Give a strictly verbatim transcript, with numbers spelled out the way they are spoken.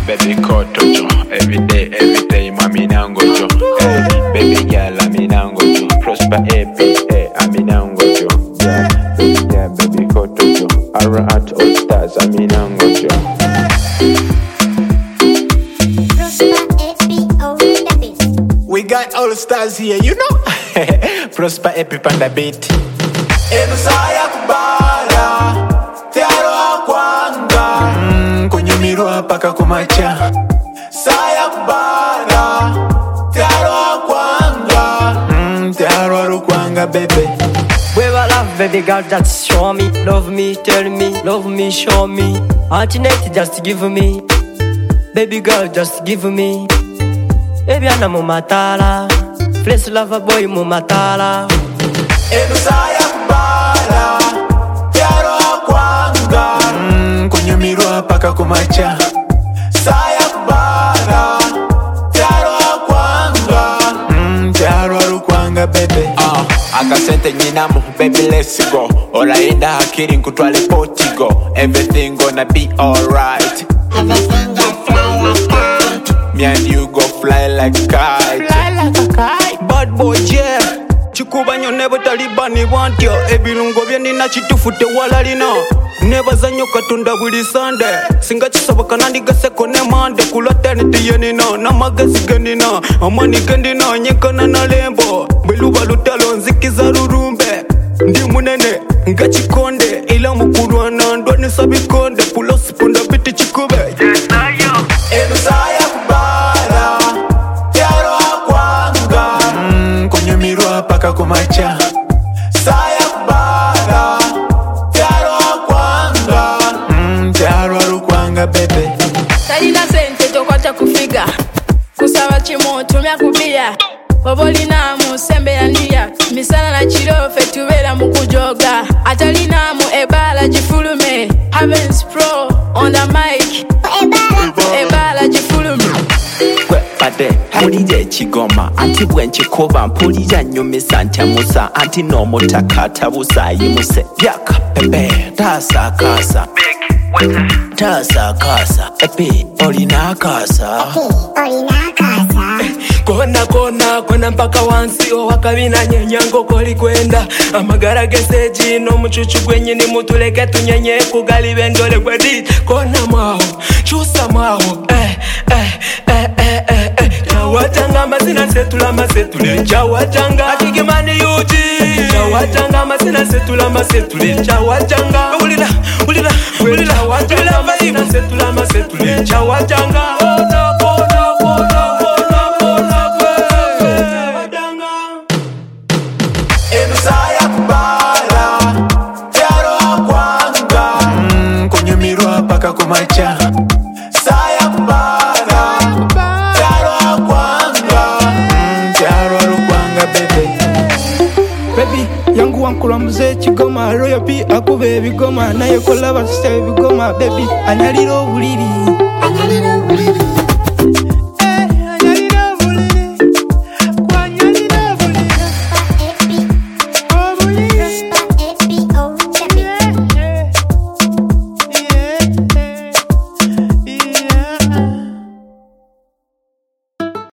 baby kotojo. Every day, every day, mami nangojo. Hey, baby girl, ami nangojo. Prosper epi, hey, ami nangojo. Yeah, yeah, baby kotojo. Ara at all stars, ami nangojo. We got all stars here, you know. Prosper epi panda beat. Enusaya kubala, tearo akwanga. Mm, kunyumirwa paka kumacha. Saya kubala, tearo akwanga. Mm, tearo akwanga, baby. We will love, baby girl, just show me. Love me, tell me, love me, show me. Alternate, just give me. Baby girl, just give me. Baby, I'm mumatala. Flesh lover boy, mumatala. Enusaya kubala, tearo akwanga. Mm, kunyumirwa paka kumacha. Saya kubala, tearo akwanga. Mm, tearo akwanga, baby. Ah, akasente nyinamu, baby let's go. Olaenda hakiri nkutwale Portugal. Everything gonna be alright. Everything just fly like kite. Me and you go fly like kite. Fly like a kite. Bad boy, yeah. Chikuba nyo nebo talibani wantyo. Ebilungo byeni na chitufute walalina. Neba zanyo katunda buli Sunday. Singa chisoboka nandiga seko ne mande. Kula teniti yenina, na magasi genina. Amani gendina, nyekana na lembo. Beluba lutalo nzikiza rurumbe. Ndi munene, nga chikonde. Ila mukuru anandwa nisabikonde. Pulo sipunda biti chikube. Yes, I am. Enusaya kubala, tearo akwanga. Mm, kunyumirwa paka kumacha. Saya kubala, tearo akwanga. Mm, tearo akwanga, baby. Talina sente tokwacha kufiga. Kusaba chimo tumya kubia. Obolina mu sembe ya niya. Misana na chirofe tubera mu kujoga. Atalina mu ebala jifulume. Heavens Pro on the mic. Ebala jifulume. Kwe pade pulije chigoma anti bwenche koba mpulija nyumisa ntemusa anti no mutakata busayi muse yaka pepe tasa kasa tasa kasa epi olina kasa Olina kasa. Kona kona kona mpaka wansi owakabina nyenyango koli kwenda amagara geseji no muchuchu gwenyini mutuleke tunyenye kugali bendole gwedi kona mwaho chusa mwaho eh eh eh eh eh eh chawatanga mazina setula masetule chawatanga akigimani yuji chawatanga mazina setula masetule chawatanga ulila ulila ulila chawatanga mazina setula masetule chawatanga kona kona kona Enusaya kubala, tearo akwanga. Mm, kunyumirwa paka kumacha. Saya kubala, tearo akwanga. Mm, tearo akwanga, baby. Baby, yangu wankula mzee chigoma. Royo pi akube bigoma. Naye kola basite bigoma, baby. Anyaliro buliri. Anyaliro buliri.